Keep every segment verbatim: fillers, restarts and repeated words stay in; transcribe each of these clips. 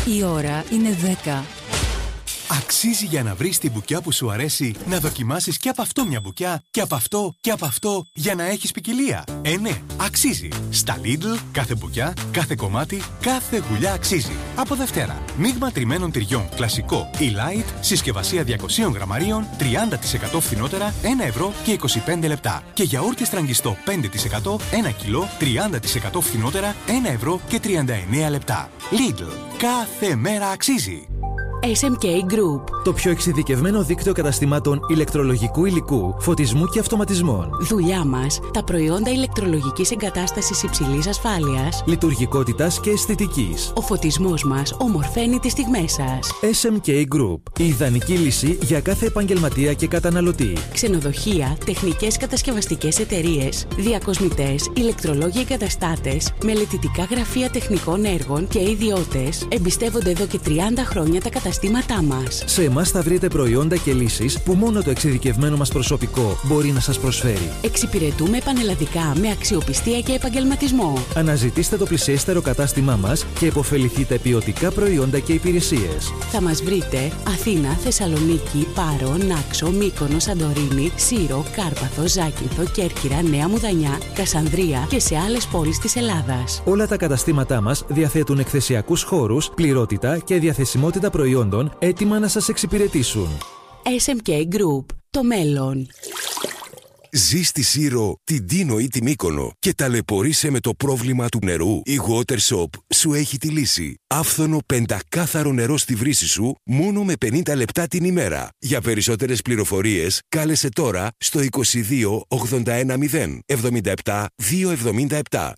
Η ώρα είναι δέκα. Αξίζει για να βρεις την μπουκιά που σου αρέσει να δοκιμάσεις και από αυτό μια μπουκιά και από αυτό και από αυτό για να έχεις ποικιλία. Ε, ναι, αξίζει. Στα Lidl κάθε μπουκιά, κάθε κομμάτι, κάθε γουλιά αξίζει. Από Δευτέρα, μείγμα τριμμένων τυριών κλασικό ή light, συσκευασία διακόσια γραμμαρίων, τριάντα τοις εκατό φθηνότερα, ένα ευρώ και είκοσι πέντε λεπτά. Και γιαούρτι στραγγιστό πέντε τοις εκατό, ένα κιλό, τριάντα τοις εκατό φθηνότερα, ένα ευρώ και τριάντα εννέα λεπτά. Lidl, κάθε μέρα αξίζει. ες εμ κέι Group. Το πιο εξειδικευμένο δίκτυο καταστημάτων ηλεκτρολογικού υλικού, φωτισμού και αυτοματισμών. Δουλειά μας, τα προϊόντα ηλεκτρολογικής εγκατάστασης υψηλής ασφάλειας, λειτουργικότητας και αισθητικής. Ο φωτισμός μας ομορφαίνει τις στιγμές σας. ες εμ κέι Group. Η ιδανική λύση για κάθε επαγγελματία και καταναλωτή. Ξενοδοχεία, τεχνικές κατασκευαστικές εταιρείες, διακοσμητές, ηλεκτρολόγοι εγκαταστάτες, μελετητικά γραφεία τεχνικών έργων και ιδιώτες εμπιστεύονται εδώ και τριάντα χρόνια τα καταστήματά μας. Σε εμάς θα βρείτε προϊόντα και λύσεις που μόνο το εξειδικευμένο μας προσωπικό μπορεί να σας προσφέρει. Εξυπηρετούμε πανελλαδικά με αξιοπιστία και επαγγελματισμό. Αναζητήστε το πλησιέστερο κατάστημά μας και επωφεληθείτε ποιοτικά προϊόντα και υπηρεσίες. Θα μας βρείτε Αθήνα, Θεσσαλονίκη, Πάρο, Νάξο, Μύκονο, Σαντορίνη, Σύρο, Κάρπαθο, Ζάκυνθο, Κέρκυρα, Νέα Μουδανιά, Κασανδρία και σε άλλες πόλεις της Ελλάδας. Όλα τα καταστήματά μας διαθέτουν εκθεσιακούς χώρους, πληρότητα και διαθεσιμότητα προϊόντων έτοιμα να σας εξυπηρετήσουν. ες εμ κέι Group. Το μέλλον. Ζεις στη Σύρο, την Τίνο ή τη Μύκονο και ταλαιπωρείσαι με το πρόβλημα του νερού? Η WaterShop σου έχει τη λύση. Άφθονο πεντακάθαρο νερό στη βρύση σου μόνο με πενήντα λεπτά την ημέρα. Για περισσότερες πληροφορίες κάλεσε τώρα στο είκοσι δύο ογδόντα ένα μηδέν εβδομήντα επτά διακόσια εβδομήντα επτά.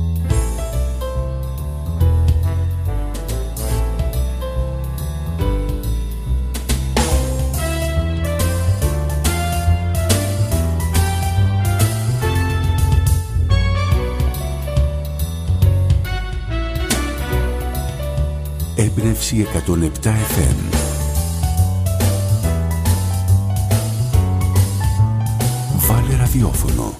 Έμπνευση εκατόν επτά εφ εμ. Βάλε ραδιόφωνο.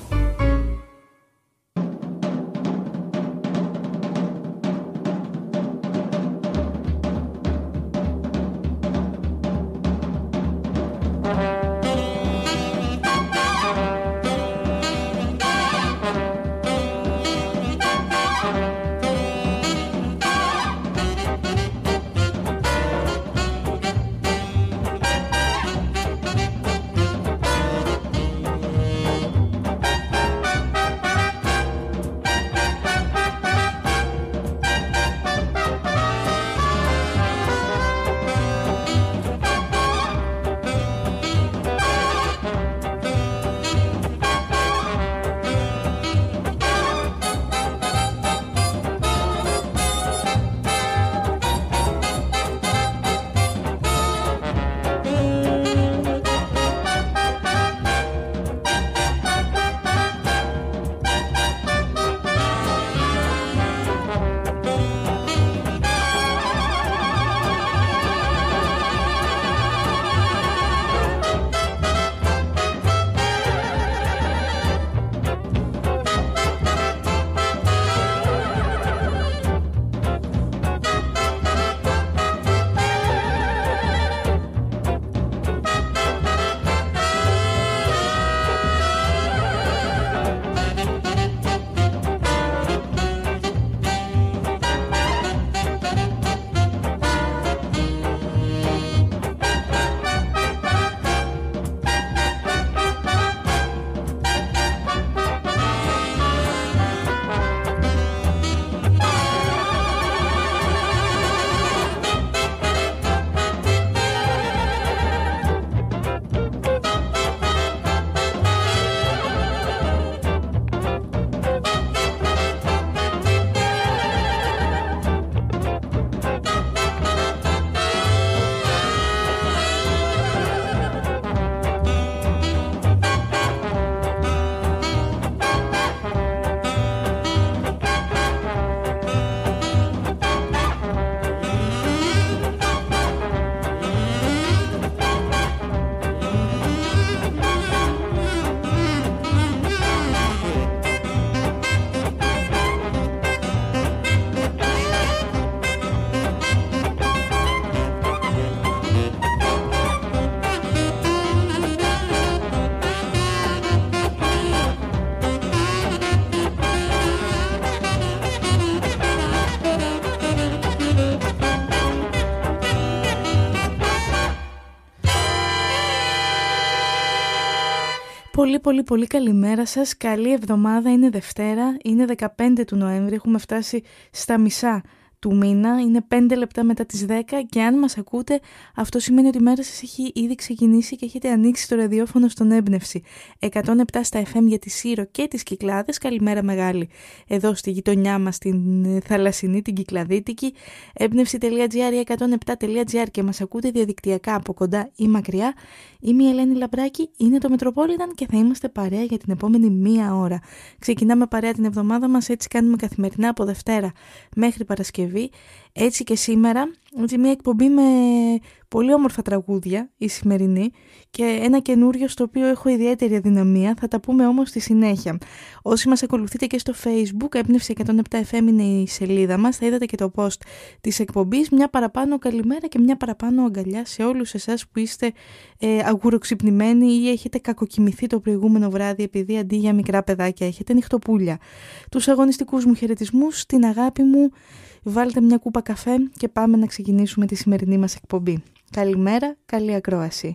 πολύ πολύ πολύ καλημέρα σας, καλή εβδομάδα, είναι Δευτέρα, είναι δεκαπέντε του Νοέμβρη, έχουμε φτάσει στα μισά του μήνα, είναι πέντε λεπτά μετά τις δέκα και αν μας ακούτε αυτό σημαίνει ότι η μέρα σας έχει ήδη ξεκινήσει και έχετε ανοίξει το ραδιόφωνο στον Έμπνευση. εκατόν επτά στα εφ εμ για τη Σύρο και τις Κυκλάδες, καλημέρα μεγάλη εδώ στη γειτονιά μας την θαλασσινή, την Κυκλαδίτικη, έμπνευση τελεία τζι άρ ή εκατόν επτά τελεία τζι άρ και μας ακούτε διαδικτυακά από κοντά ή μακριά. Είμαι η Ελένη Λαμπράκη, είναι το Μετροπόλιταν και θα είμαστε παρέα για την επόμενη μία ώρα. Ξεκινάμε παρέα την εβδομάδα μας, έτσι κάνουμε καθημερινά από Δευτέρα μέχρι Παρασκευή. Έτσι και σήμερα, έτσι μια εκπομπή με πολύ όμορφα τραγούδια η σημερινή και ένα καινούριο στο οποίο έχω ιδιαίτερη αδυναμία, θα τα πούμε όμως στη συνέχεια. Όσοι μας ακολουθείτε και στο Facebook, έμπνευση εκατόν επτά εφ εμ είναι η σελίδα μας, θα είδατε και το post της εκπομπής, μια παραπάνω καλημέρα και μια παραπάνω αγκαλιά σε όλους εσάς που είστε ε, αγουροξυπνημένοι ή έχετε κακοκοιμηθεί το προηγούμενο βράδυ επειδή αντί για μικρά παιδάκια έχετε νυχτοπούλια. Τους αγωνιστικούς μου χαιρετισμούς, την αγάπη μου. Βάλτε μια κούπα καφέ και πάμε να ξεκινήσουμε τη σημερινή μας εκπομπή. Καλημέρα, καλή ακρόαση.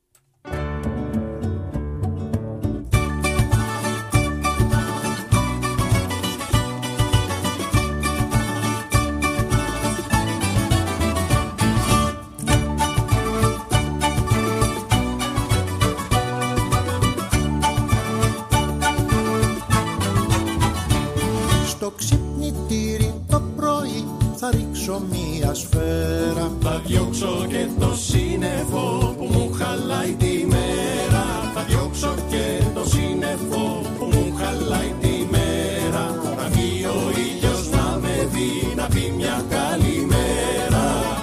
Στο ξυπνητήρι το πρωί θα ρίξω μία σφαίρα. Θα διώξω και το σύννεφο που μου χαλάει τη μέρα. Θα διώξω και το σύννεφο που μου χαλάει τη μέρα. Θα βγει ο ήλιος να με δει, να πει μια καλημέρα.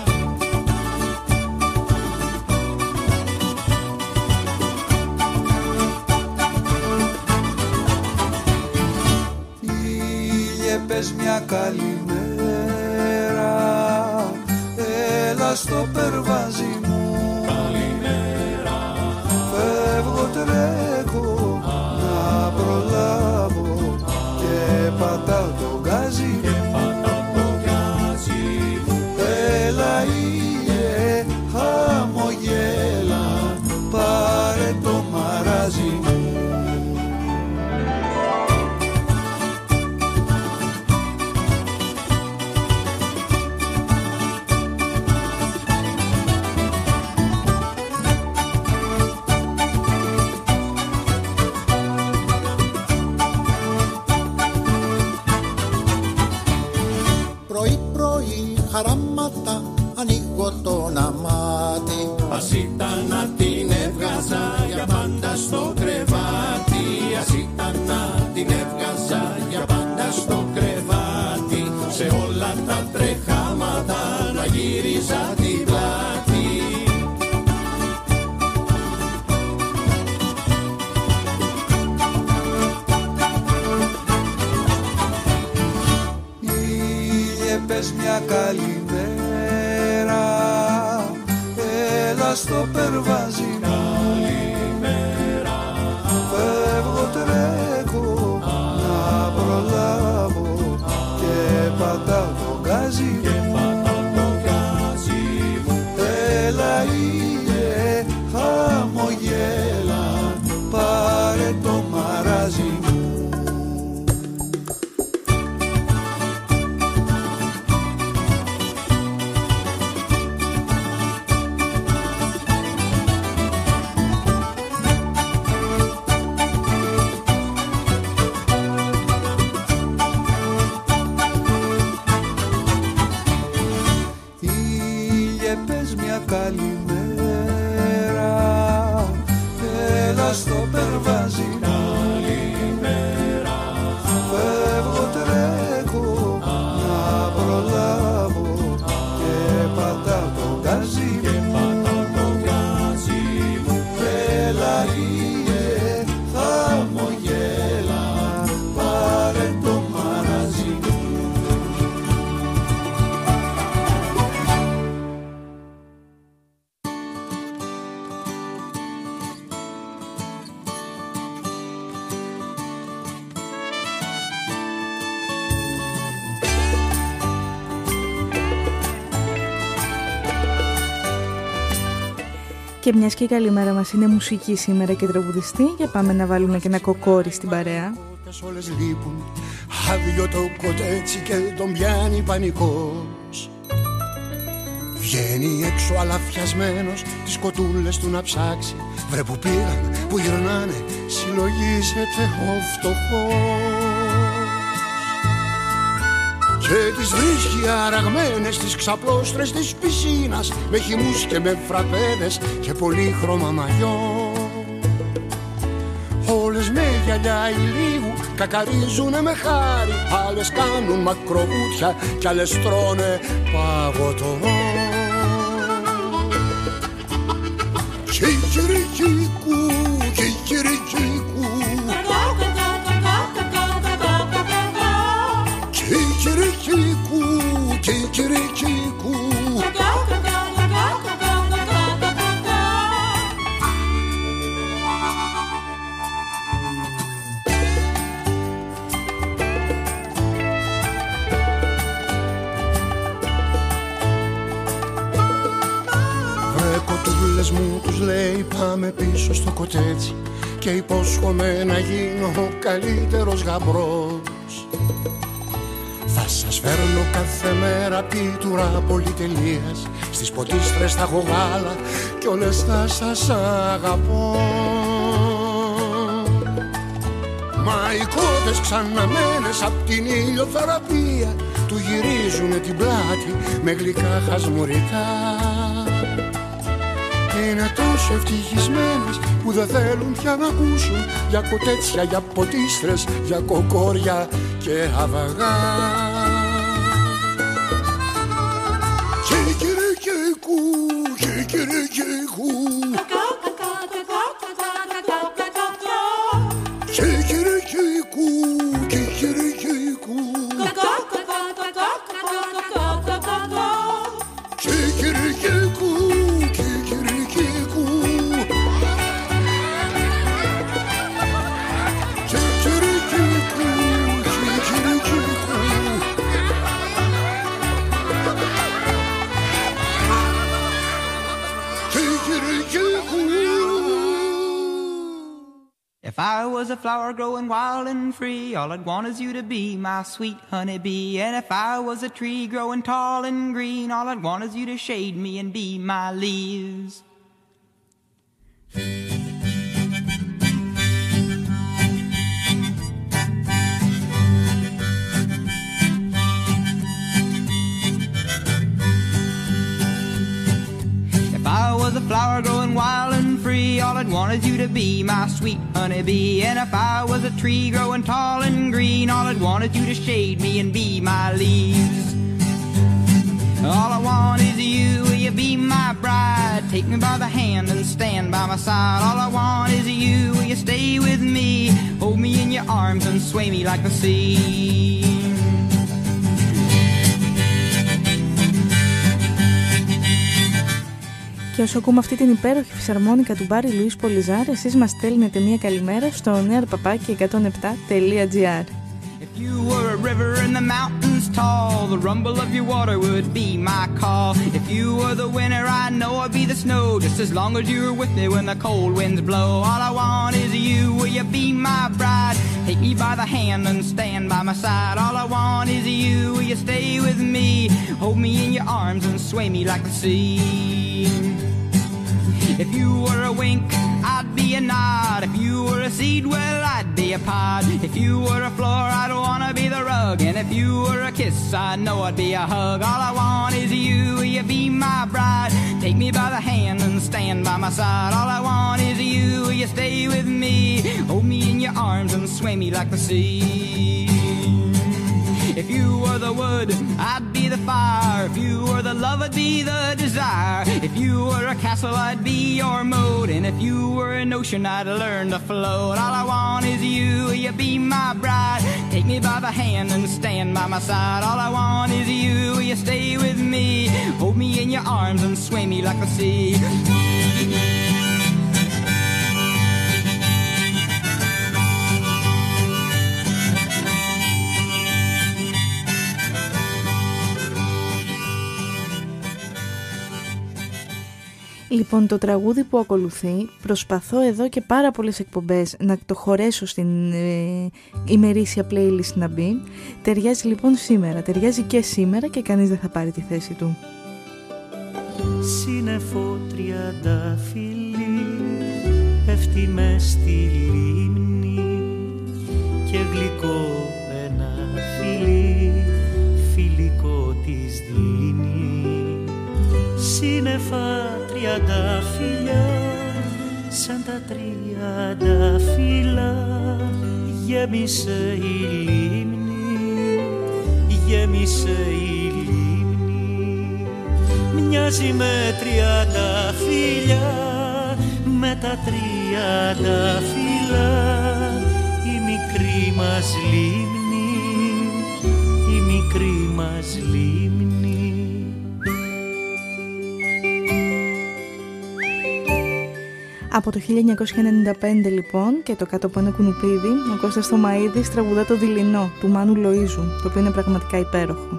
Ήλιε πες μια καλημέρα, έλα στο περβάζι μου. Καλημέρα. Φεύγω τρέχω να προλάβω και πατάω το γκάζι μου. Έλα ήλιε χαμογέλα, πάρε το μαράζι μου. Χαράματα, ανοίγω τον αμάτι. Ας ήταν να την έβγαζα για πάντα στο κρεβάτι. Ας ήταν να την έβγαζα για πάντα στο κρεβάτι. Σε όλα τα τρεχάματα να γύριζα την πλάτη. Ήλιε πες μια καλημέρα, έλα στο περβάζι μου. Καλημέρα. Φεύγω τρέχω να προλάβω και πατάω το γκάζι μου. Έλα ήλιε χαμογέλα, πάρε το μαράζι μου. Και μιας και η καλημέρα μας είναι μουσική σήμερα και τραγουδιστή, για πάμε να βάλουμε και ένα κοκόρι στην παρέα. Όλες λείπουν, άδειο το κοτέτσι και τον πιάνει πανικός. Βγαίνει έξω αλαφιασμένος, τις κοτούλες του να ψάξει. Βρε που πήγαν, που γυρνάνε, συλλογίζεται ο φτωχός. Και τις βρίσκει αραγμένες τις ξαπλώστρες της πισίνας, με χυμούς και με φραπέδες και πολύχρωμα μαγιό. Όλες με γυαλιά ηλίου κακαρίζουνε με χάρη, άλλες κάνουν μακροβούτια κι άλλες τρώνε παγωτό. Κικυρικίκου, κικυρικίκου, κικυρικίκου, κικυρικίκου. Μου τους λέει πάμε πίσω στο κοτέτσι και υπόσχομαι να γίνω ο καλύτερος γαμπρός. Θα σας φέρνω κάθε μέρα πίτουρα πολυτελείας, στις ποτίστρες θα έχω γάλα κι όλες θα σας αγαπώ. Μα οι κότες ξαναμένες απ' την ηλιοθεραπεία του γυρίζουνε την πλάτη με γλυκά χασμουρικά. Είναι τόσο ευτυχισμένες που δεν θέλουν πια να ακούσουν για κοτέτσια, για ποτίστρες, για κοκόρια και αβαγά. Κικυρικίκου, κικυρικίκου, κικυρικίκου, κικυρικίκου, κικυρικίκου. If I was a flower growing wild and free, all I'd want is you to be my sweet honeybee. And if I was a tree growing tall and green, all I'd want is you to shade me and be my leaves. If I was a flower growing wild and free, all I'd want is you to be my sweet honeybee. And if I was a tree growing tall and green, all I'd want is you to shade me and be my leaves. All I want is you, will you be my bride? Take me by the hand and stand by my side. All I want is you, will you stay with me? Hold me in your arms and sway me like the sea. Και όσο ακούμε αυτή την υπέροχη φυσαρμόνικα του Μπάρι Λουίς Πολυζάρ, εσείς μας στέλνετε μια καλημέρα στο νέαρ παπάκι εκατόν επτά τελεία τζι άρ. If you were a river in the mountains tall, the rumble of your water would be my call. If you were the winter, I know I'd be the snow, just as long as you were with me when the cold winds blow. All I want is you, will you be my bride? Take me by the hand and stand by my side. All I want is you, will you stay with me? Hold me in your arms and sway me like the sea. If you were a wink, I'd be a nod. If you were a seed, well, I'd be a pod. If you were a floor, I'd wanna be the rug. And if you were a kiss, I know I'd be a hug. All I want is you, will you be my bride? Take me by the hand and stand by my side. All I want is you, will you stay with me? Hold me in your arms and sway me like the sea. If you were the wood, I'd be the fire. If you were the love, I'd be the desire. If you were a castle, I'd be your moat. And if you were an ocean, I'd learn to float. All I want is you, will you be my bride? Take me by the hand and stand by my side. All I want is you, will you stay with me? Hold me in your arms and sway me like the sea. Λοιπόν, το τραγούδι που ακολουθεί προσπαθώ εδώ και πάρα πολλές εκπομπές να το χωρέσω στην ε, ημερήσια playlist να μπει. Ταιριάζει λοιπόν σήμερα, ταιριάζει και σήμερα και κανείς δεν θα πάρει τη θέση του. Σύννεφο τριαντάφυλλι πέφτει μες στη λίμνη και γλυκό ένα φιλί φιλικό της δίνει. Σύννεφα τριαντάφυλλια σαν τα τριαντάφυλλα γέμισε η λίμνη, γέμισε η λίμνη. Μοιάζει με τριαντάφυλλια, με τα τριαντάφυλλα η μικρή μας λίμνη, η μικρή μας λίμνη. Από το χίλια εννιακόσια ενενήντα πέντε λοιπόν και το κάτω από ένα κουνουπίδι, ο Κώστας Θωμαΐδης τραγουδά το Δειλινό του Μάνου Λοΐζου, το οποίο είναι πραγματικά υπέροχο.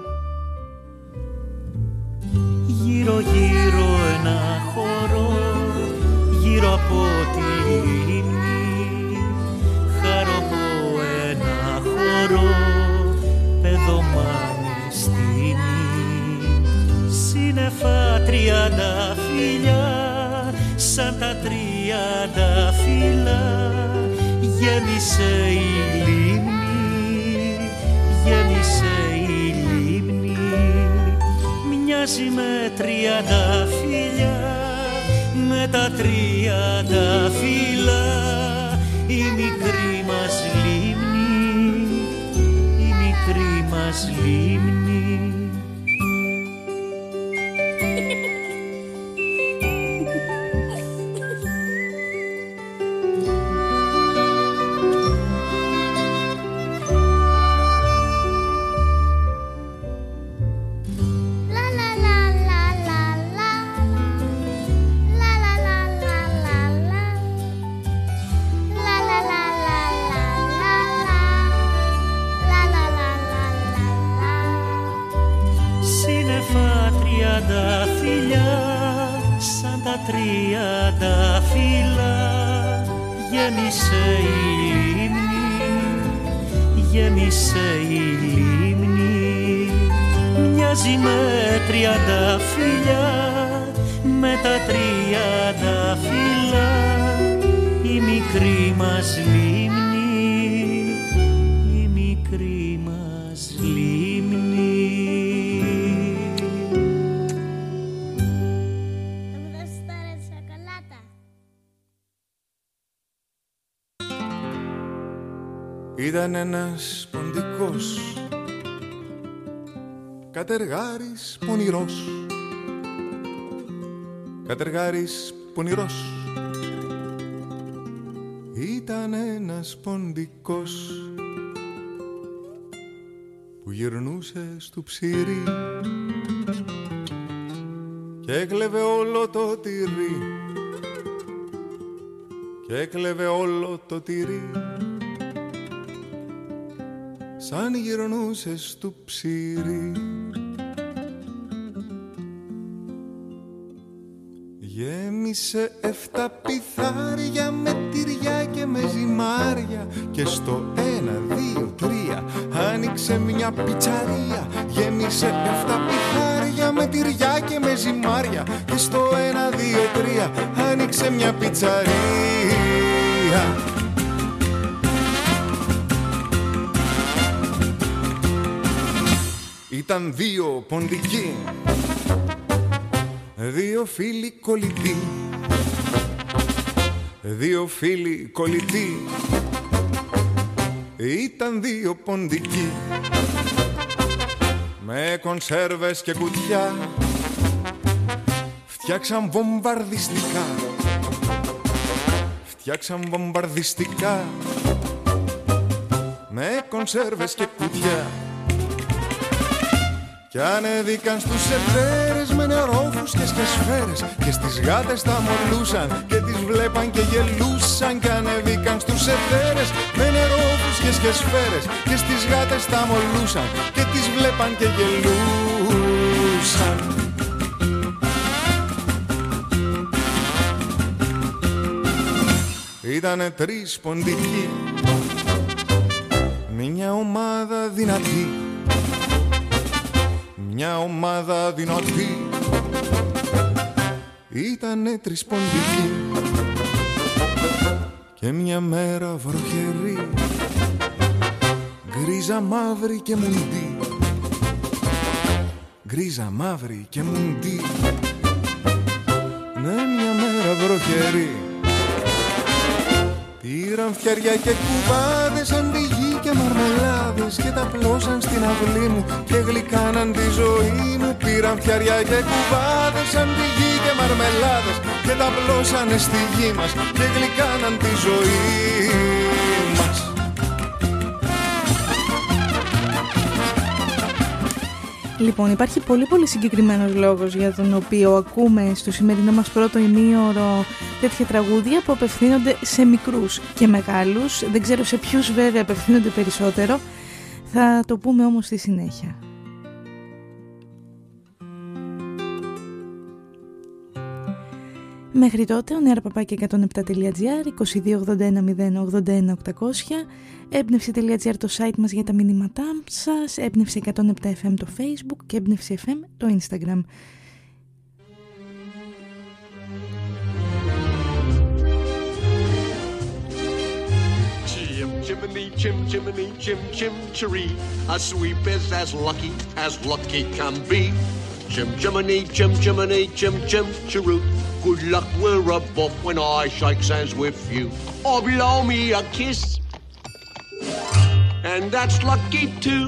Γύρω γύρω ένα χώρο, γύρω από τη λίμνη, χαροπό ένα χώρο, παιδομάνι στήνη. Σύννεφα τριαντάφυλλια σαν τα τριαντάφυλλα γέμισε η λίμνη, γέμισε η λίμνη. Μοιάζει με τριαντάφυλλια, με τα τριαντάφυλλα η μικρή μας λίμνη, η μικρή μας λίμνη. Ήταν ένας ποντικός κατεργάρης πονηρός, κατεργάρης πονηρός. Ήταν ένας ποντικός που γυρνούσε στο ψήρι και έκλεβε όλο το τυρί, και έκλεβε όλο το τυρί. Σαν γυρνούσε στο ψήρι, γέμισε εφτά πιθάρια με τυριά και με ζυμάρια, και στο ένα, δύο, τρία άνοιξε μια πιτσαρία. Γέμισε εφτά πιθάρια με τυριά και με ζυμάρια, και στο ένα, δύο, τρία άνοιξε μια πιτσαρία. Ήταν δύο ποντικοί, δύο φίλοι κολλητοί, δύο φίλοι κολλητοί. Ήταν δύο ποντικοί με κονσέρβες και κουτιά, φτιάξαν βομβαρδιστικά, φτιάξαν βομβαρδιστικά με κονσέρβες και κουτιά. Κι ανέβηκαν στους σεφέρες με νερόφουσκες και σφαίρες, και στις γάτες τα μολούσαν και τις βλέπαν και γελούσαν. Κι ανέβηκαν στους σεφέρες με νερόφουσκες και σφαίρες, και στις γάτες τα μολούσαν και τις βλέπαν και γελούσαν. Ήτανε τρεις ποντικοί, μια ομάδα δυνατή, μια ομάδα δυνατή. Ήτανε τρεις ποντικοί και μια μέρα βροχερή, γκρίζα μαύρη και μουντή, γκρίζα μαύρη και μουντή. Ναι, μια μέρα βροχερή, πήραν φτιαριά και κουβάδες, αντιγί και μαρμελάδες και τα πλώσαν στην αυλή μου και γλυκάναν τη ζωή μου. Πήραν φτιαριά και κουβάδες, αντιγί και μαρμελάδες και τα πλώσανε στη γη μας και γλυκάναν τη ζωή μας. Λοιπόν, υπάρχει πολύ πολύ συγκεκριμένος λόγος για τον οποίο ακούμε στο σημερινό μας πρώτο ημίωρο τέτοια τραγούδια που απευθύνονται σε μικρούς και μεγάλους. Δεν ξέρω σε ποιους βέβαια απευθύνονται περισσότερο. Θα το πούμε όμως στη συνέχεια. Μέχρι τότε, ο νεαρπαπάκι εκατόν επτά τελεία τζι άρ, είκοσι δύο ογδόντα ένα μηδέν ογδόντα ένα οκτακόσια, έμπνευση τελεία τζι άρ το site μας για τα μηνύματά σας, έμπνευση εκατόν επτά εφ εμ το Facebook και έμπνευση εφ εμ το Instagram. Chimney, chim, chimney, chim, chim, chiree. A sweep is as lucky as lucky can be. Chim, chimney, chim, chimney, chim, chim, chiroo. Good luck, we're above when I shake hands with you. Or blow me a kiss, and that's lucky too.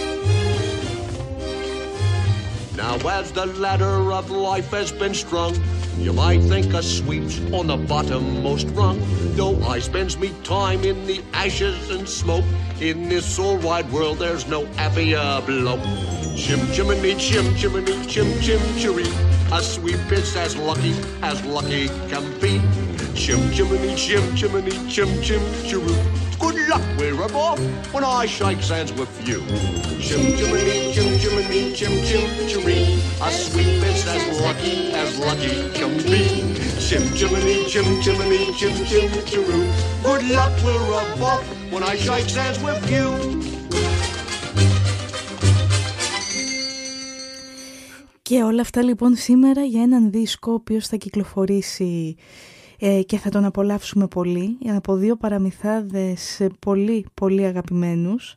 Now as the ladder of life has been strung, you might think a sweep's on the bottommost rung. Though I spends me time in the ashes and smoke, in this all wide world there's no happier bloke. Chim chimney, chim chimney, chim chim chiree. A sweep is as lucky as lucky can be. Chim chimney, chim chimney, chim chim chiroo. Good luck we're above when I shake hands with you. Chim chimney, chim chimney, chim chim chiree. A sweep is as lucky as lucky can be. Chim chimney, chim chimney, chim chim chiroo. Good luck we're above when I shake hands with you. Και όλα αυτά λοιπόν σήμερα για έναν δίσκο ο οποίος θα κυκλοφορήσει ε, και θα τον απολαύσουμε πολύ, από δύο παραμυθάδες πολύ πολύ αγαπημένους.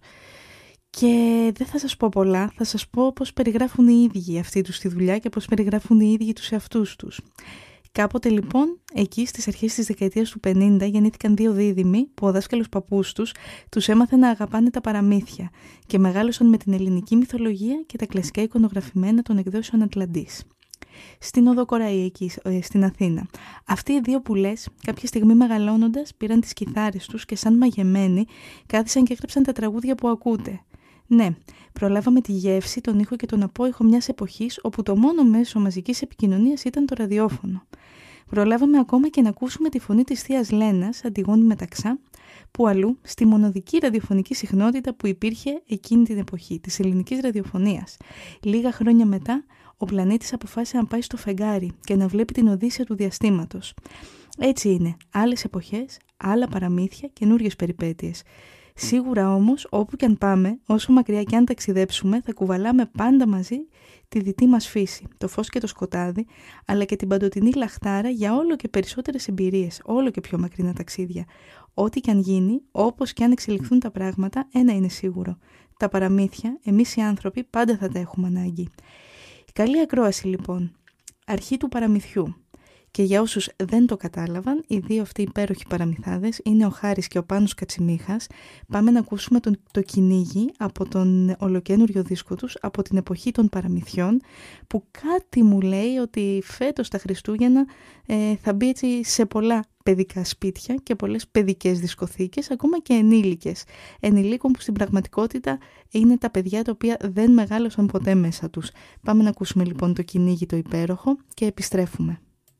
Και δεν θα σας πω πολλά, θα σας πω πώς περιγράφουν οι ίδιοι αυτοί τους τη δουλειά και πώς περιγράφουν οι ίδιοι τους εαυτούς τους. Κάποτε λοιπόν, εκεί στις αρχές της δεκαετίας του πενήντα γεννήθηκαν δύο δίδυμοι που ο δάσκαλος παππούς τους τους έμαθε να αγαπάνε τα παραμύθια και μεγάλωσαν με την ελληνική μυθολογία και τα κλασικά εικονογραφημένα των εκδόσεων Ατλαντής. Στην Οδό Κοραή, εκεί στην Αθήνα. Αυτοί οι δύο που λες, κάποια στιγμή μεγαλώνοντας, πήραν τις κιθάρες τους και σαν μαγεμένοι κάθισαν και έγραψαν τα τραγούδια που ακούτε. Ναι, προλάβαμε τη γεύση, τον ήχο και τον απόϊχο μιας εποχής όπου το μόνο μέσο μαζικής επικοινωνίας ήταν το ραδιόφωνο. Προλάβαμε ακόμα και να ακούσουμε τη φωνή της θείας Λένας, Αντιγόνη Μεταξά, που αλλού, στη μοναδική ραδιοφωνική συχνότητα που υπήρχε εκείνη την εποχή, της ελληνικής ραδιοφωνίας. Λίγα χρόνια μετά, ο πλανήτης αποφάσισε να πάει στο φεγγάρι και να βλέπει την Οδύσσεια του διαστήματος. Έτσι είναι, άλλες εποχές, άλλα παραμύθια, καινούριες περιπέτειες. Σίγουρα όμως, όπου και αν πάμε, όσο μακριά και αν ταξιδέψουμε, θα κουβαλάμε πάντα μαζί τη δυτή μας φύση, το φως και το σκοτάδι, αλλά και την παντοτινή λαχτάρα για όλο και περισσότερες εμπειρίες, όλο και πιο μακρινά ταξίδια. Ό,τι και αν γίνει, όπως και αν εξελιχθούν τα πράγματα, ένα είναι σίγουρο. Τα παραμύθια, εμείς οι άνθρωποι, πάντα θα τα έχουμε ανάγκη. Καλή ακρόαση λοιπόν. Αρχή του παραμυθιού. Και για όσους δεν το κατάλαβαν, οι δύο αυτοί υπέροχοι παραμυθάδες είναι ο Χάρης και ο Πάνος Κατσιμίχας. Πάμε να ακούσουμε τον, το κυνήγι από τον ολοκένουργιο δίσκο τους, από την εποχή των παραμυθιών, που κάτι μου λέει ότι φέτος τα Χριστούγεννα ε, θα μπει έτσι σε πολλά παιδικά σπίτια και πολλές παιδικές δισκοθήκες, ακόμα και ενήλικες. Ενηλίκων που στην πραγματικότητα είναι τα παιδιά τα οποία δεν μεγάλωσαν ποτέ μέσα τους. Πάμε να ακούσουμε λοιπόν το κυνήγι το υπέροχο και επιστρέφουμε.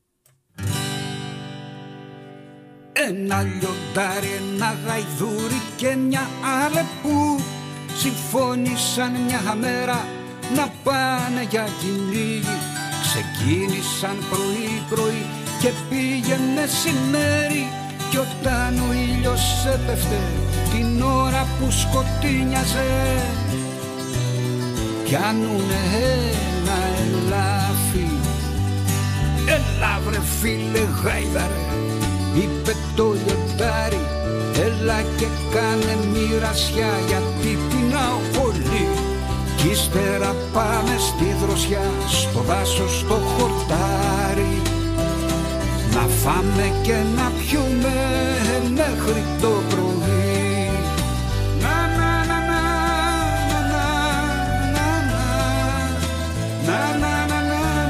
Ένα λιοντάρι, ένα γαϊδούρι και μια αλεπού συμφώνησαν μια μέρα να πάνε για κυνήγι. Ξεκίνησαν πρωί πρωί και πήγε μεσημέρι κι όταν ο ήλιος έπεφτε την ώρα που σκοτίνιαζε, πιάνουνε ένα ελάφι. Έλα βρε φίλε γάιδαρε, είπε το λιοντάρι, έλα και κάνε μοιρασιά γιατί πεινάω πολύ. Κι ύστερα πάμε στη δροσιά, στο δάσος στο χορτάρι, να φάμε και να πιούμε μέχρι το πρωί. Να να να να να να να να να να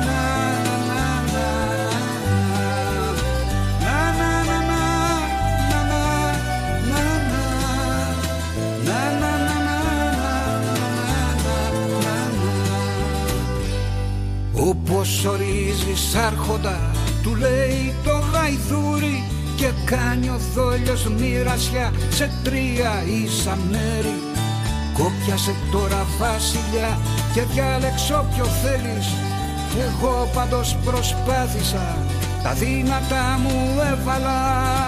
όπως ορίζεις άρχοντα, του λέει το γαϊδούρι, και κάνει ο δόλιος μοιρασιά σε τρία ίσα μέρη. Κόπιασε τώρα βασιλιά και διάλεξε όποιο θέλεις. Εγώ πάντως προσπάθησα, τα δύνατα μου έβαλα,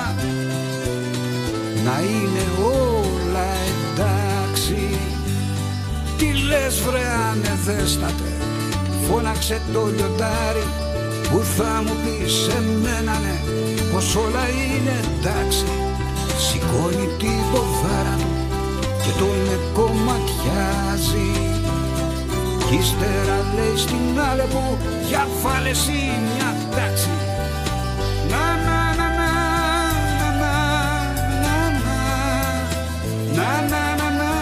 να είναι όλα εντάξει. Τι λες βρε ανεδέστατε, φώναξε το λιοντάρι, που θα μου πει σε μένα ναι, πως όλα είναι εντάξει. Σηκώνει την ποδάρα του και τον κομματιάζει, κι ύστερα λέει στην Άλεπο, για βάλε εσύ μια τάξη. Να να να να να να να να να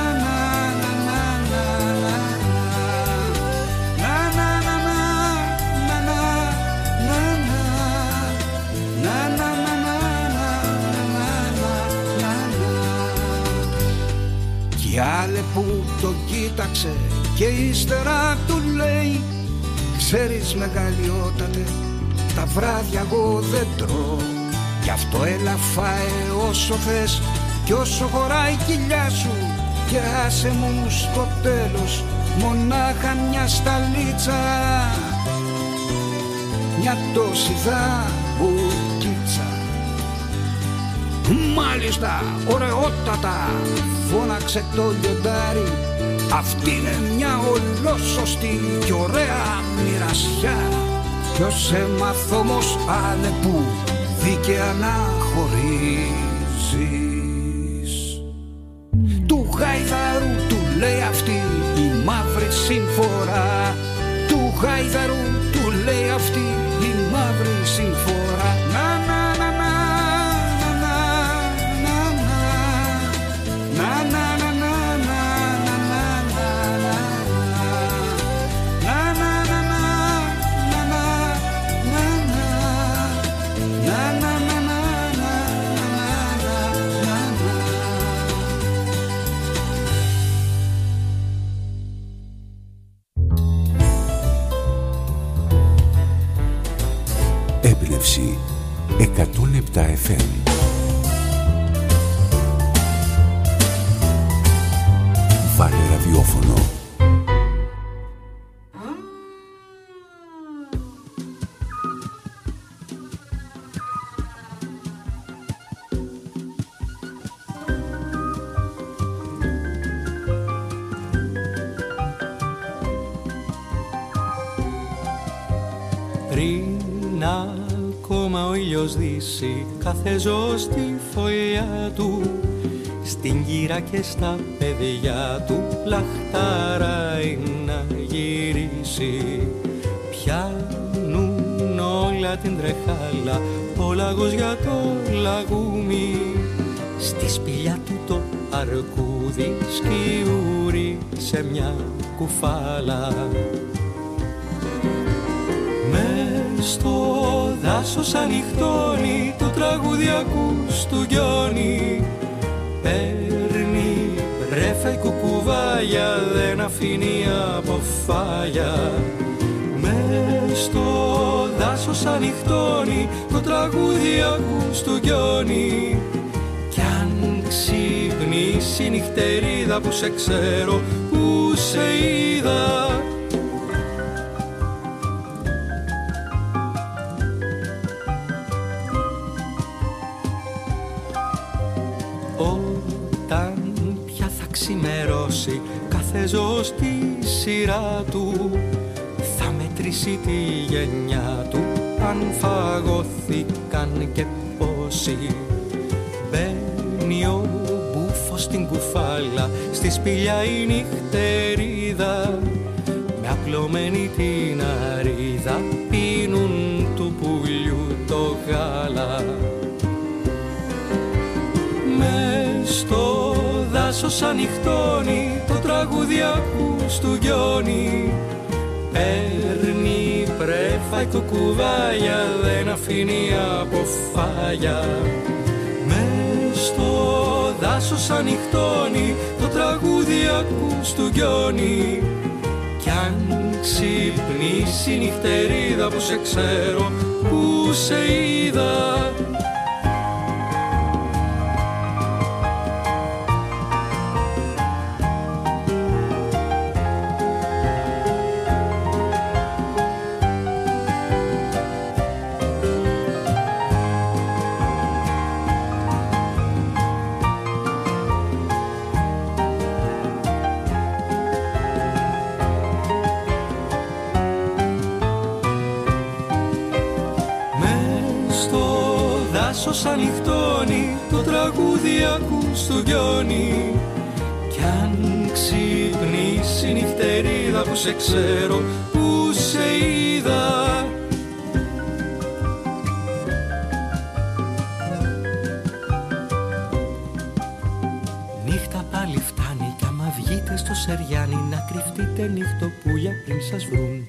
κι άλλε που το κοίταξε και ύστερα του λέει, ξέρεις μεγαλειότατε, τα βράδια εγώ δεν τρώω, γι' αυτό έλα φάε όσο θες κι όσο χωράει η κοιλιά σου, και άσε μου στο τέλος μονάχα μια σταλίτσα, μια τόση δαμπουκίτσα. Μάλιστα, ωραιότατα, φώναξε το λιοντάρι, αυτή είναι μια ολόσωστη και ωραία μοιρασιά. Κι ως έμαθ' όμως Άλεπου δίκαια να χωρίζεις. Του γάιδαρου του λέει αυτή η μαύρη συμφορά, του γάιδαρου του λέει αυτή η μαύρη συμφορά. Να να να να Έμπνευση εκατόν επτά εφ εμ. Βάλε ραδιόφωνο. Ακόμα ο ήλιος δύσει κάθε ζώο στη φωλιά του, στην κύρα και στα παιδιά του λαχταράει να γυρίσει. Πιάνουν όλα την τρεχάλα, ο λαγός για το λαγούμι, στη σπηλιά του το αρκούδι σκιούρι σε μια κουφάλα. Μες στο δάσος ανοιχτώνει το τραγούδι ακούς του Γιόνι, παίρνει ρέφα η κουκουβάγια, δεν αφήνει από φάγια. Μες στο δάσος ανοιχτώνει το τραγούδι ακούς του Γιόνι, κι αν ξυπνήσει η νυχτερίδα που σε ξέρω, που σε είδα, παίζω στη σειρά του, θα μετρήσει τη γενιά του, αν φαγώθηκαν και πόσοι. Μπαίνει ο μπούφος στην κουφάλα, στη σπηλιά η νυχτερίδα, με απλωμένη την αρίδα πίνουν του πουλιού το γάλα. Μες στο δάσος ανοιχτώνει, το τραγούδι ακούς του γιώνει, παίρνει πρέφα η κουκουβάγια, δεν αφήνει από φάγια. Μες στο δάσος ανοιχτώνει, το τραγούδι ακούς του γιώνει, κι αν ξυπνήσει η νυχτερίδα που σε ξέρω, που σε είδα. Ανοιχτώνει, το τραγούδι ακούς του γιώνει, κι αν ξυπνήσει η νυχτερίδα που σε ξέρω, που σε είδα. Νύχτα πάλι φτάνει, κι άμα βγείτε στο Σεριάνι, να κρυφτείτε νυχτοπούλια πριν σας βρουν.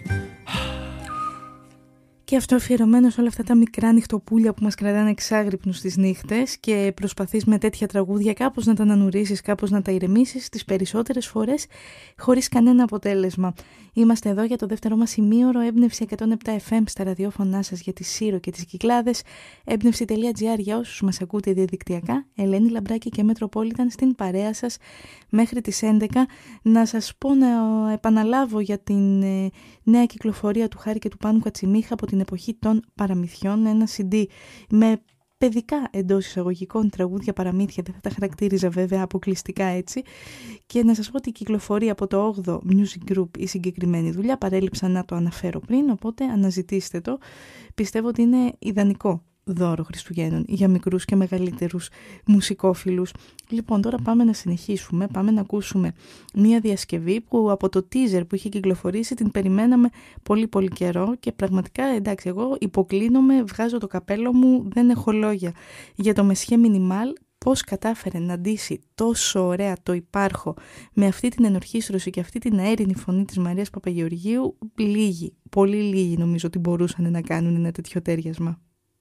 Και αυτό αφιερωμένο σε όλα αυτά τα μικρά νυχτοπούλια που μας κρατάνε εξάγρυπνους στις νύχτες και προσπαθείς με τέτοια τραγούδια κάπως να τα ανανουρίσεις, κάπως να τα ηρεμήσεις, τις περισσότερες φορές χωρίς κανένα αποτέλεσμα. Είμαστε εδώ για το δεύτερό μας ημίωρο, έμπνευση εκατόν επτά εφ εμ στα ραδιόφωνά σας για τη Σύρο και τις Κυκλάδες, έμπνευση τελεία τζι άρ για όσους μας ακούτε διαδικτυακά, Ελένη Λαμπράκη και Μετροπόλιταν στην παρέα σας μέχρι τις έντεκα. Να σας πω να επαναλάβω για την ε, νέα κυκλοφορία του Χάρη και του Πάνου Κατσιμίχα από την εποχή των παραμυθιών, ένα σι ντι με παιδικά εντός εισαγωγικών τραγούδια παραμύθια, δεν θα τα χαρακτήριζα βέβαια αποκλειστικά έτσι, και να σας πω ότι κυκλοφορεί από το όγδοο Music Group η συγκεκριμένη δουλειά, παρέλειψα να το αναφέρω πριν, οπότε αναζητήστε το, πιστεύω ότι είναι ιδανικό δώρο Χριστουγέννων για μικρούς και μεγαλύτερους μουσικόφιλους. Λοιπόν, τώρα πάμε να συνεχίσουμε, πάμε να ακούσουμε μία διασκευή που από το teaser που είχε κυκλοφορήσει την περιμέναμε πολύ πολύ καιρό και πραγματικά εντάξει, εγώ υποκλίνομαι, βγάζω το καπέλο μου, δεν έχω λόγια για το Μεσχέ Μινιμάλ. Πώς κατάφερε να ντύσει τόσο ωραία το υπάρχω με αυτή την ενορχήστρωση και αυτή την αέρινη φωνή της Μαρίας Παπαγεωργίου, λίγοι, πολύ λίγοι νομίζω ότι μπορούσαν να κάνουν ένα τέτοιο τέριασμα.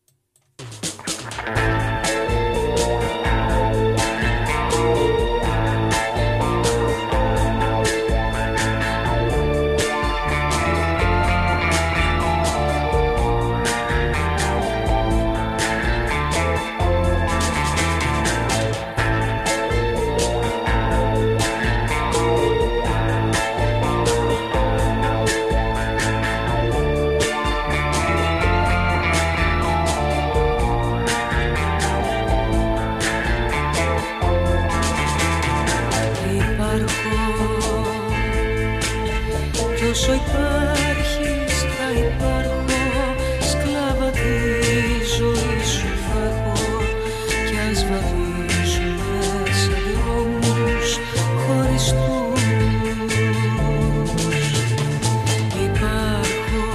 Όσο υπάρχεις θα υπάρχω, σκλάβα τη ζωή σου θα έχω, κι ας βαδίζουμε σε δρόμους χωριστούς. Υπάρχω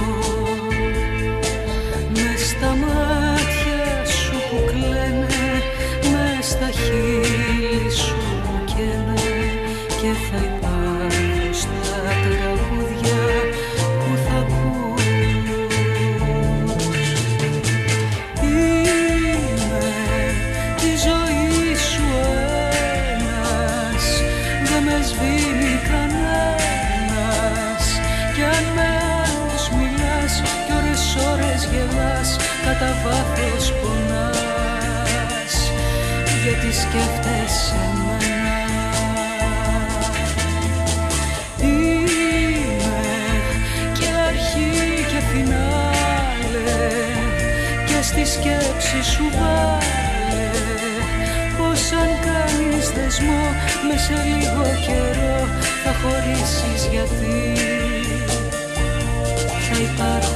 μες στα μάτια σου που κλαίνε, μες στα χείλη σου που καίνε, και θα υπάρχω στα τραγούδια που θα ακούς. Είμαι τη ζωή σου ένας, δεν με σβήνει κανένας, κι αν με άλλους μιλάς κι ώρες ώρες γελάς, κατά βάθος πονάς, γιατί σκέφτεσαι εμένα. Στη σκέψη σου βάλε πως αν κάνεις δεσμό, με σε λίγο καιρό θα χωρίσεις γιατί θα υπάρχω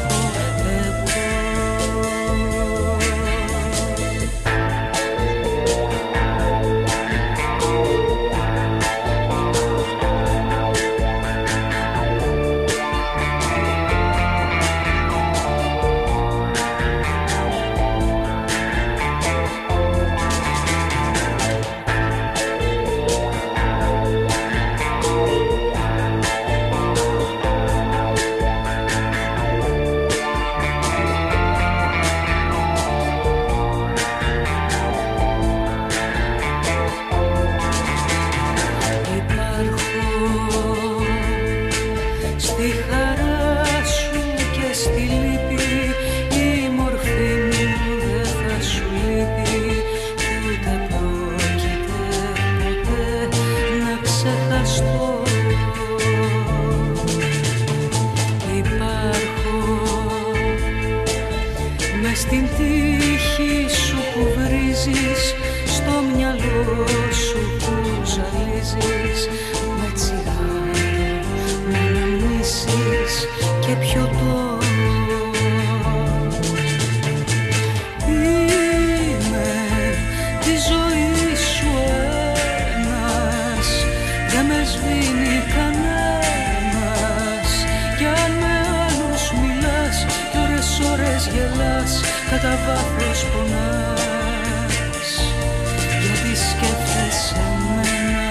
κατά βάθος πονάς γιατί σκέφτεσαι εμένα.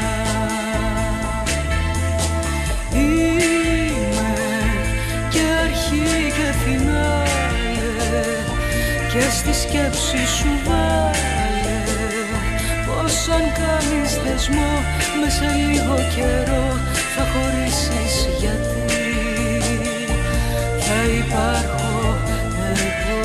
Είμαι και αρχή και φινάλε και στη σκέψη σου βάλε πως αν κάνεις δεσμό μες σε λίγο καιρό θα χωρίσεις γιατί θα υπάρχω εγώ.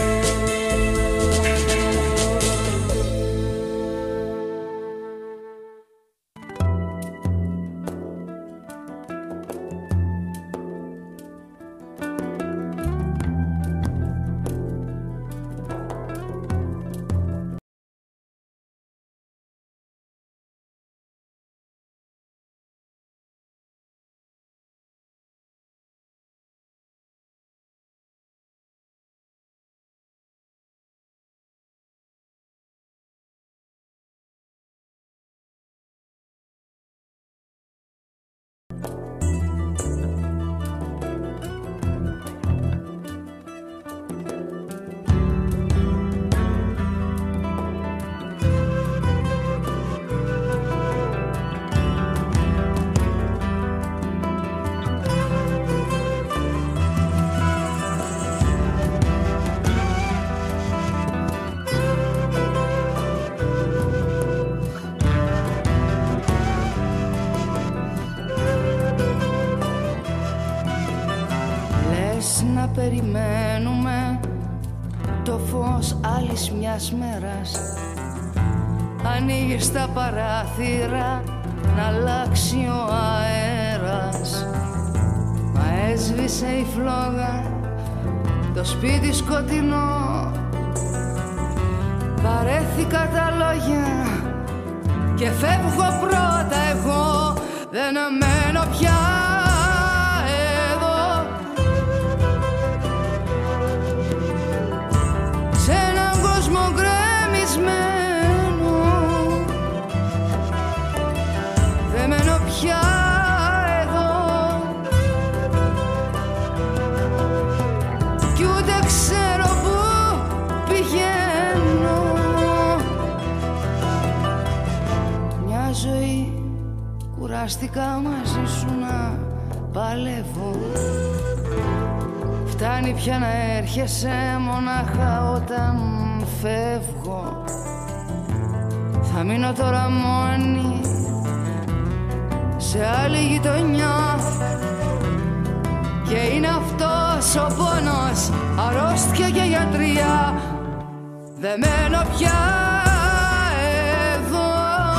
Περιμένουμε το φως άλλης μιας μέρας. Ανοίγεις τα παράθυρα να αλλάξει ο αέρας. Μα έσβησε η φλόγα, το σπίτι σκοτεινό. Βαρέθηκα τα λόγια και φεύγω πρώτα εγώ. Δεν μένω πια γκρεμισμένο. Δεν μένω πια εδώ κι ούτε ξέρω που πηγαίνω. Μια ζωή κουράστηκα μαζί σου να παλεύω. Φτάνει πια να έρχεσαι μονάχα όταν φεύγω. Θα μείνω τώρα μόνη σε άλλη γειτονιά και είναι αυτός ο πόνος, αρρώστια και γιατριά. Δεν μένω πια εδώ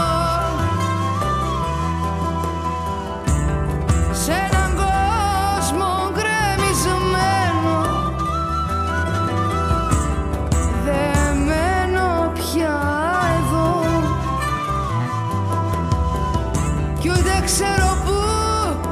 σε έναν κόσμο γκρεμισμένο. Δεν μένω πια εδώ κι ούτε ξέρω πού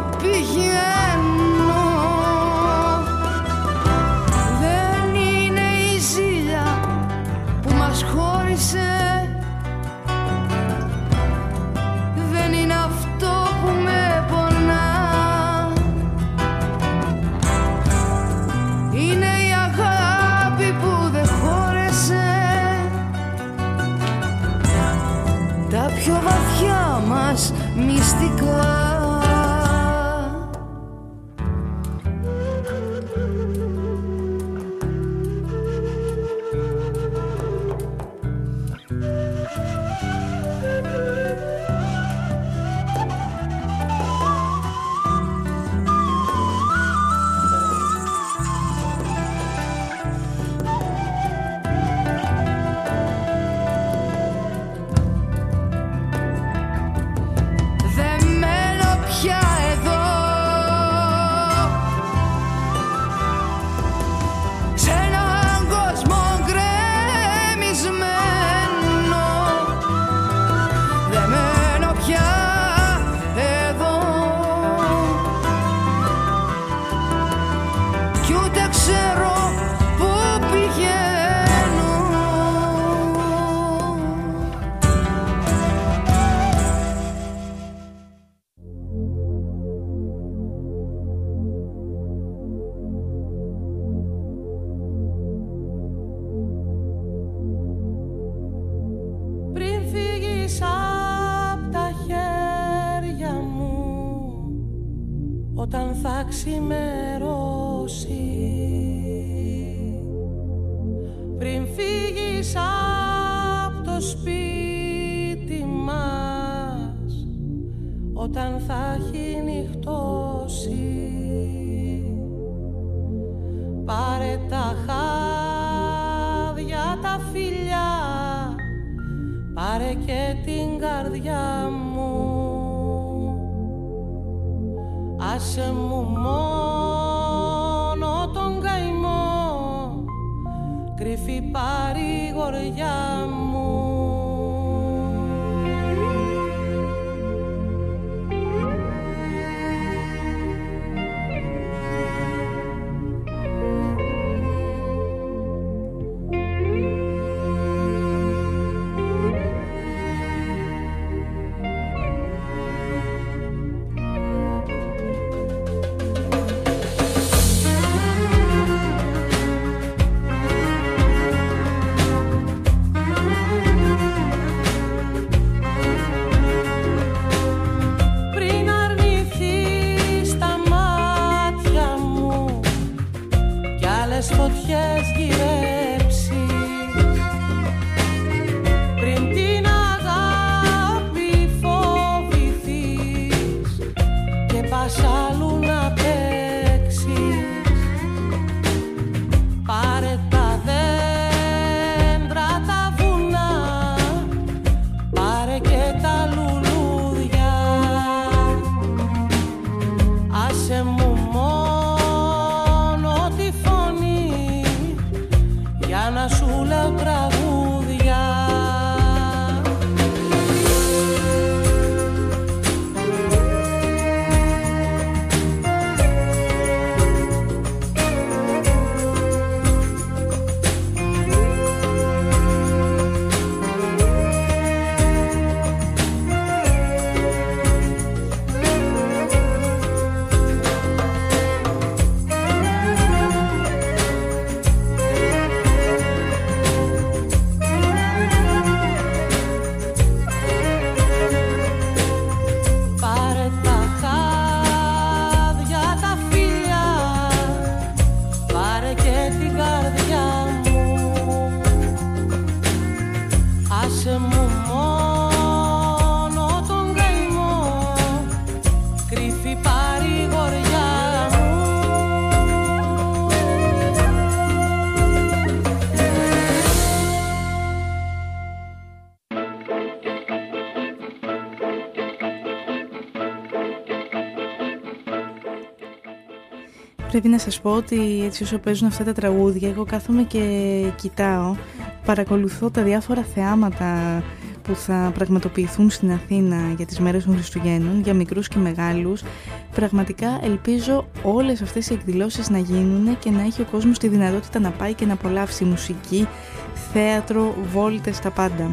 ούτε ξέρω πού πηγαίνω. Πριν φύγεις απ' τα χέρια μου, όταν θα ξημερώσει, πριν φύγεις απ' το σπίτι μας, όταν θα έχει νυχτώσει, πάρε τα χάδια τα φιλιά, πάρε και την καρδιά μου. Άσε μου μόνο τον καημό, κρυφή παρηγοριά μου. Φωτιές γυρέψεις, πριν την αγάπη φοβηθείς και πας αλλού να παίξεις, πάρε τα δέντρα τα βουνά, πάρε και τα λουλούδια, άσε μου να σου λέω τραγούδια. Πρέπει να σας πω ότι έτσι όσο παίζουν αυτά τα τραγούδια, εγώ κάθομαι και κοιτάω, παρακολουθώ τα διάφορα θεάματα που θα πραγματοποιηθούν στην Αθήνα για τις μέρες των Χριστουγέννων, για μικρούς και μεγάλους. Πραγματικά ελπίζω όλες αυτές οι εκδηλώσεις να γίνουν και να έχει ο κόσμος τη δυνατότητα να πάει και να απολαύσει μουσική, θέατρο, βόλτες, τα πάντα.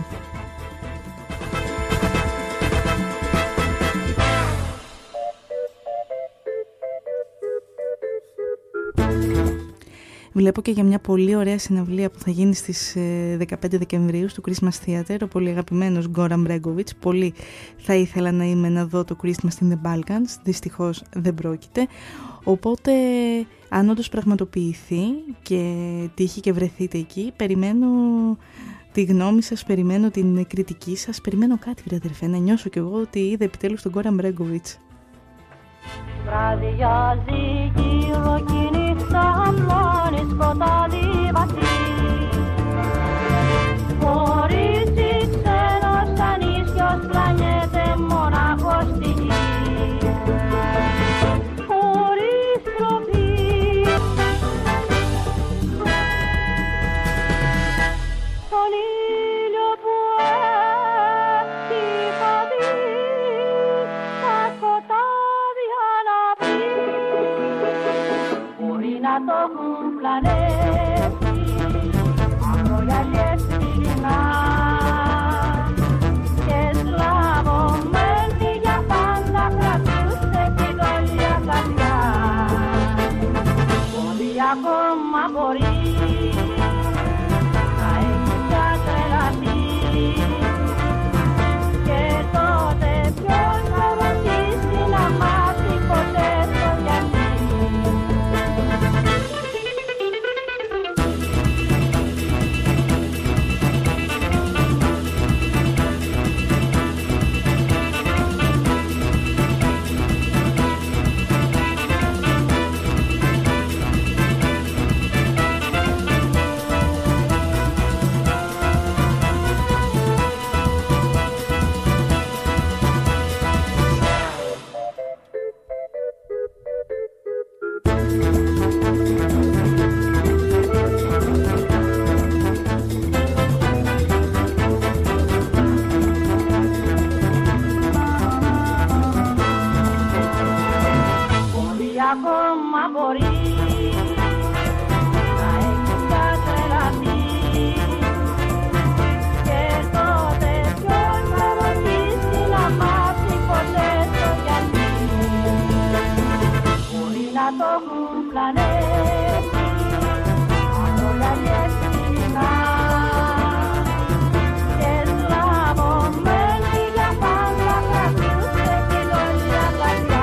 Βλέπω και για μια πολύ ωραία συναυλία που θα γίνει στις δεκαπέντε Δεκεμβρίου στο Christmas Theater, ο πολύ αγαπημένος Γκόραν Μπρέγκοβιτς. Πολύ θα ήθελα να είμαι να δω το Christmas in the Balkans, δυστυχώς δεν πρόκειται. Οπότε αν όντως πραγματοποιηθεί και τύχει και βρεθείτε εκεί, περιμένω τη γνώμη σας, περιμένω την κριτική σας, περιμένω κάτι βρε αδερφέ, να νιώσω κι εγώ ότι είδα επιτέλους τον Γκόραν Μπρέγκοβιτς. Βραδιάζει γύρω κι η νύχτα απλώνει σκοτάδι βαθύ. Κορίτσι ξένος στα νησιός πλανιέται μονάχος στη γη. Χωρίς τροπή τον ήλιο που είχα δει, τα σκοτάδια να βρει. να το έχουν πλανέσει αγρογιαλιές πυρηνά και σλαβωμένη για πάντα κρατούσε την δόλια καρδιά. Ότι ακόμα μπορεί να έχει πια τρελαθεί και τότε ποιος θα ρωτήσει να μάθει ποτέ το γιατί. Ακόμα μπορεί να έχει πια τρελαθεί και τότε ποιος θα ρωτήσει να μάθει ποτέ το γιατί. Μπορεί να το έχουν πλανέσει αγρογιαλιές πυρηνά και σλαβωμένη για πάντα κρατούσε την όλια καρδιά.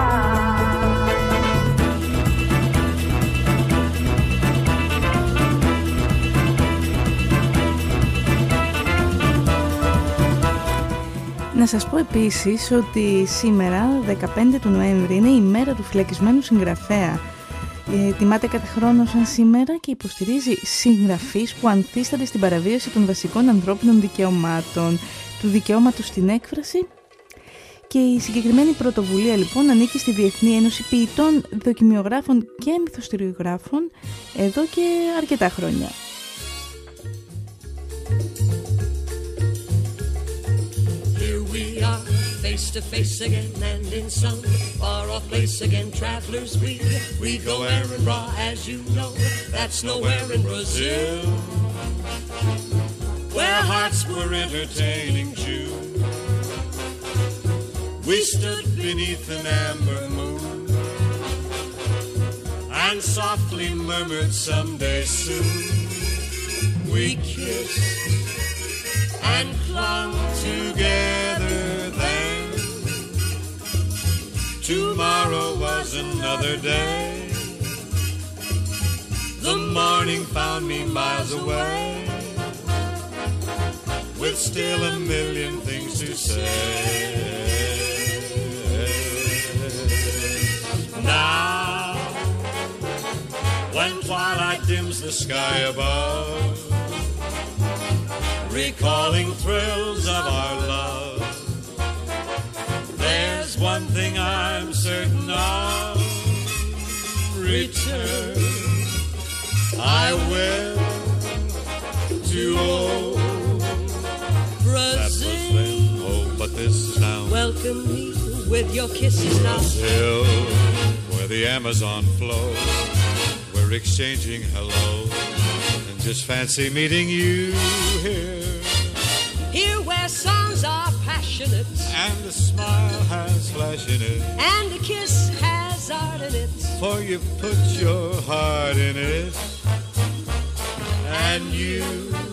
Να σας πω επίσης ότι σήμερα, δεκαπέντε του Νοέμβρη, είναι η μέρα του φυλακισμένου συγγραφέα. Ε, τιμάται κάθε χρόνο σαν σήμερα και υποστηρίζει συγγραφείς που ανθίστανται στην παραβίαση των βασικών ανθρώπινων δικαιωμάτων, του δικαιώματος στην έκφραση. Και η συγκεκριμένη πρωτοβουλία λοιπόν ανήκει στη Διεθνή Ένωση Ποιητών, Δοκιμιογράφων και Μυθιστοριογράφων εδώ και αρκετά χρόνια. We are face to face again, and in some far off place again, travelers we we go Erin-Bra, as you know, that's nowhere in Brazil, where hearts were entertaining June. We stood beneath an amber moon and softly murmured someday soon. We kissed and clung together then. Tomorrow was another day. The morning found me miles away, with still a million things to say. Now, when twilight dims the sky above, recalling thrills of our love, there's one thing I'm certain of: return I will to old Brazil. That was then, oh, but this is now. Welcome me with your kisses now. Brazil, where the Amazon flows, we're exchanging hellos, and just fancy meeting you here. Here where songs are passionate, and a smile has flash in it, and a kiss has art in it, for you put your heart in it. And you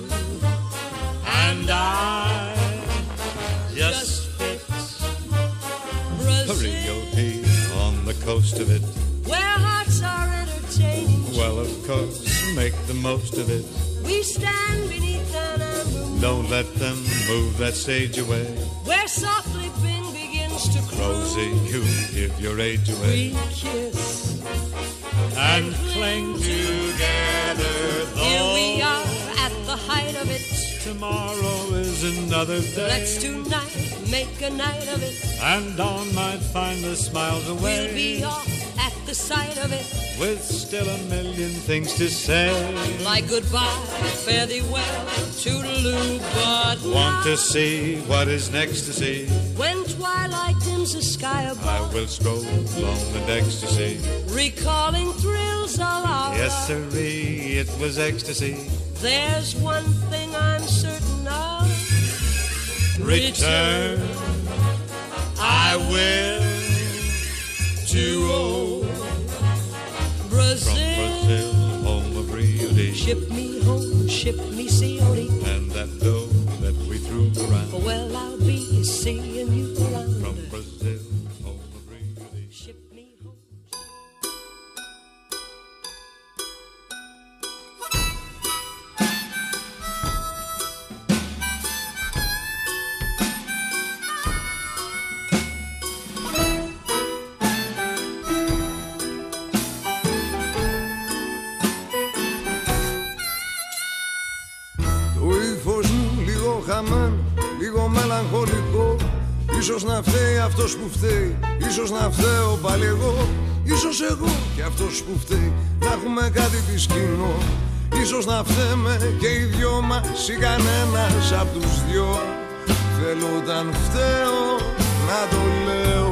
and I just fit Brazil, Rio P on the coast of it, where hearts are entertaining. Well, of course, make the most of it. We stand beneath an amber moon. Don't let them move that stage away, where softly Bing begins to crow. Rosie, you give your age away. We kiss and cling together. Here we are at the height of it. Tomorrow is another day. Let's tonight make a night of it. And dawn might find the smiles away. We'll be off at the sight of it, with still a million things to say. Like goodbye, fare thee well, toodaloo, but want now, to see what is next to see. When twilight dims the sky above, I will stroll along the decks to see, recalling thrills of our yes, accessory, it was ecstasy. There's one thing I'm certain of. Return, I will, to old Brazil. From Brazil, home of Rio de. Ship me home, ship me señorita. And that dough that we threw around. Well, I'll be seeing you around. From Brazil, home of Rio de. Ship me home. Λίγο μελαγχολικό. Ίσως να φταίει αυτός που φταίει, ίσως να φταίω πάλι εγώ. Ίσως εγώ και αυτός που φταίει να έχουμε κάτι της κοινό. Ίσως να φταίμε και οι δυο μας ή κανένας απ' τους δυο. Θέλω όταν φταίω να το λέω,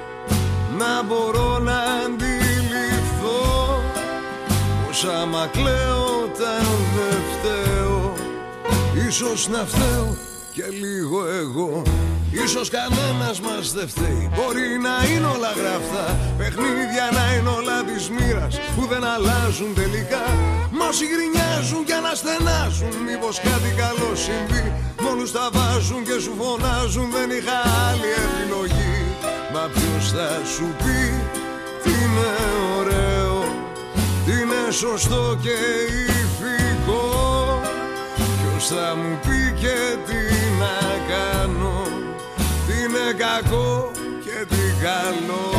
να μπορώ να αντιληφθώ πως άμα κλαίω όταν δεν φταίω, ίσως να φταίω και λίγο εγώ. Ίσως κανένας μας δεν φταίει. Μπορεί να είναι όλα γραφτά, παιχνίδια να είναι όλα της μοίρας που δεν αλλάζουν τελικά. Μα όσοι γκρινιάζουν και αναστενάζουν, μήπως κάτι καλό συμβεί. Μόνους τα βάζουν και σου φωνάζουν, δεν είχα άλλη επιλογή. Μα ποιος θα σου πει τι είναι ωραίο, τι είναι σωστό και ηθικό. Ποιος θα μου πει και τι να κάνω, τι είναι κακό και τι καλό.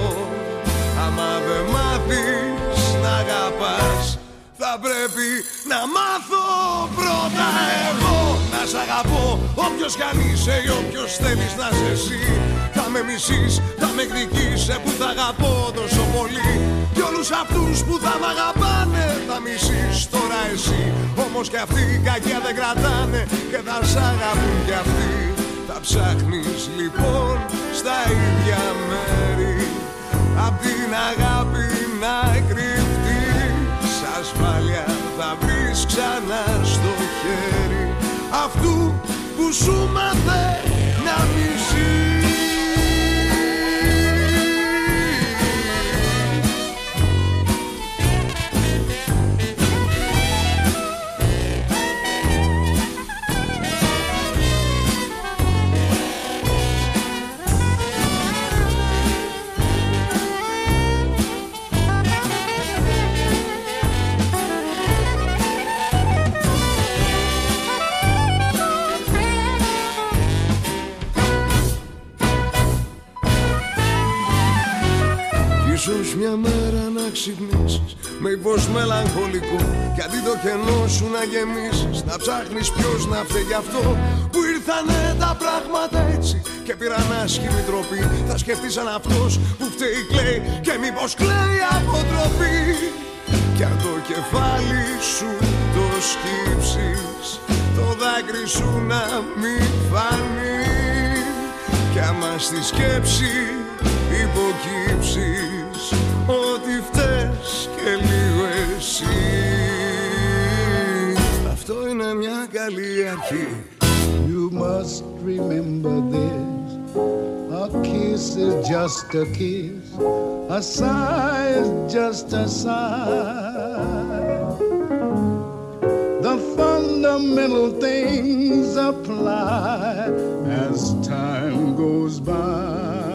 Άμα δεν μάθεις να αγαπάς, θα πρέπει να μάθω πρώτα εγώ να σ' αγαπώ. Όποιος κι αν είσαι ή όποιος θέλεις να είσαι εσύ, θα με μισείς, θα με εκδικείσαι που θα αγαπώ τόσο πολύ. Κι όλους αυτούς που θα μ' αγαπάνε θα μισείς τώρα εσύ. Όμως κι αυτοί οι κακιά δεν κρατάνε και θα σ' αγαπούν κι αυτοί. Θα ψάχνεις λοιπόν στα ίδια μέρη, απ' την αγάπη να κρυφτείς. Ασφάλεια θα βρεις ξανά στο χέρι αυτού που σου μάθε να μισείς. Ίσως μια μέρα να ξυπνήσεις με ύφος μελαγχολικό κι αντί το κενό σου να γεμίσεις, να ψάχνεις ποιος να φταίει γι' αυτό που ήρθανε τα πράγματα έτσι και πήραν άσχημη τροπή. Θα σκεφτείς αν αυτός που φταίει κλαίει και μήπως κλαίει από τροπή. Κι αν το κεφάλι σου το σκύψεις, το δάκρυ σου να μην φανεί. Κι άμα στη σκέψη υποκύψεις ότι φταίς και λίγο εσύ, αυτό είναι μια καλή αρχή. You must remember this, a kiss is just a kiss, a sigh is just a sigh. The fundamental things apply as time goes by.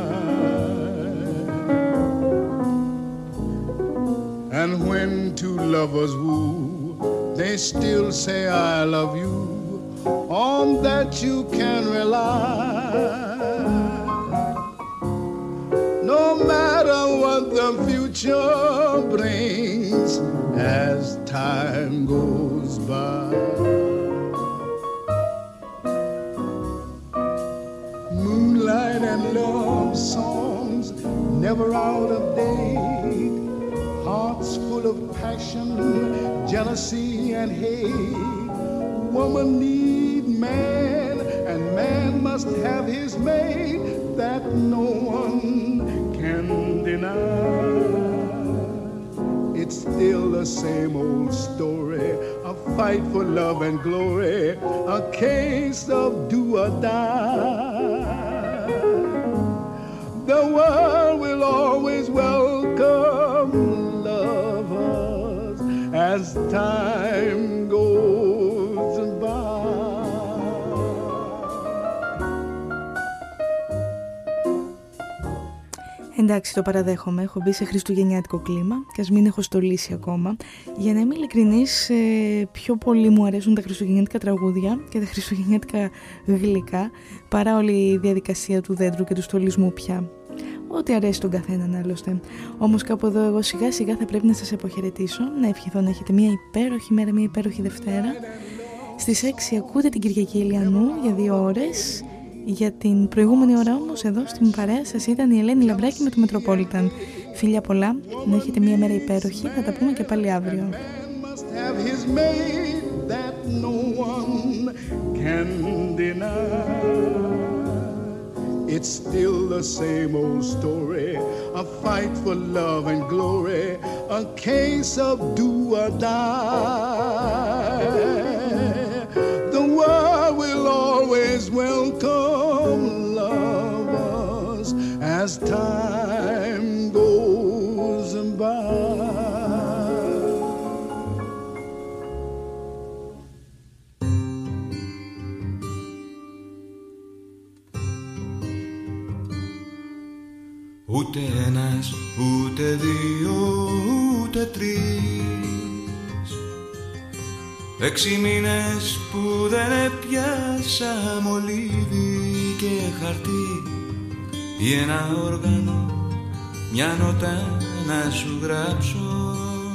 And when two lovers woo, they still say I love you, on that you can rely. No matter what the future brings as time goes by. Moonlight and love songs never out of date, hearts full of passion, jealousy and hate. Woman need man and man must have his mate, that no one can deny. It it's still the same old story. A fight for love and glory, a case of do or die. The world will always welcome lovers as time goes by. Εντάξει, το παραδέχομαι, έχω μπει σε χριστουγεννιάτικο κλίμα και ας μην έχω στολίσει ακόμα. Για να είμαι ειλικρινής, πιο πολύ μου αρέσουν τα χριστουγεννιάτικα τραγούδια και τα χριστουγεννιάτικα γλυκά παρά όλη η διαδικασία του δέντρου και του στολισμού πια. Ό,τι αρέσει τον καθέναν άλλωστε. Όμως κάπου εδώ εγώ σιγά σιγά θα πρέπει να σας αποχαιρετήσω, να ευχηθώ να έχετε μια υπέροχη μέρα, μια υπέροχη Δευτέρα. Στις έξι ακούτε την Κυριακή Ηλιανού για δύο ώρες. Για την προηγούμενη ώρα όμως εδώ στην παρέα σας ήταν η Ελένη Λαμπράκη με το Μετροπόλιταν. Φιλιά πολλά, να έχετε μια μέρα υπέροχη, θα τα πούμε και πάλι αύριο. It's still the same old story, a fight for love and glory, a case of do or die. The world will always welcome lovers as time goes by. Ούτε ένας, ούτε δύο, ούτε τρεις. Έξι μήνες που δεν έπιασα μολύβι και χαρτί ή ένα όργανο, μια νότα να σου γράψω.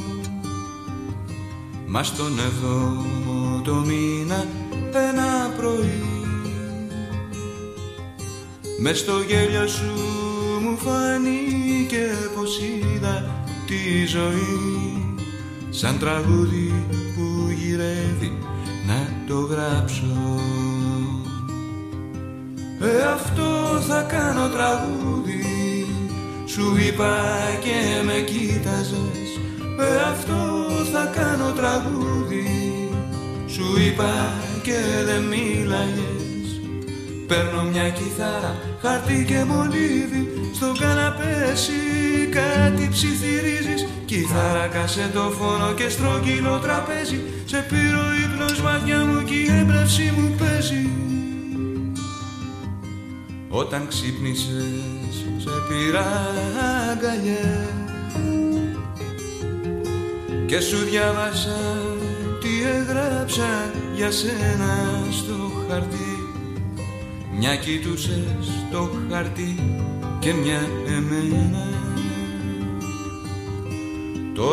Μα στον εβδόμο το μήνα ένα πρωί μες στο γέλιο σου μου φάνηκε πως είδα τη ζωή σαν τραγούδι που γυρεύει να το γράψω. Ε, αυτό θα κάνω τραγούδι, σου είπα και με κοίταζες. Ε, αυτό θα κάνω τραγούδι, σου είπα και δεν μίλαγες. Παίρνω μια κιθάρα, χαρτί και μολύβι, στο καναπέσι κάτι ψιθυρίζεις. Κιθάρα, κασετόφωνο και στρογγυλό τραπέζι, σε πήρε ο ύπνος βαθιά μου κι η έμπνευση μου παίζει. Όταν ξύπνησες σε πήρα αγκαλιά και σου διάβασα τι έγραψα για σένα στο χαρτί. Μια κοιτούσες το χαρτί και μια εμένα.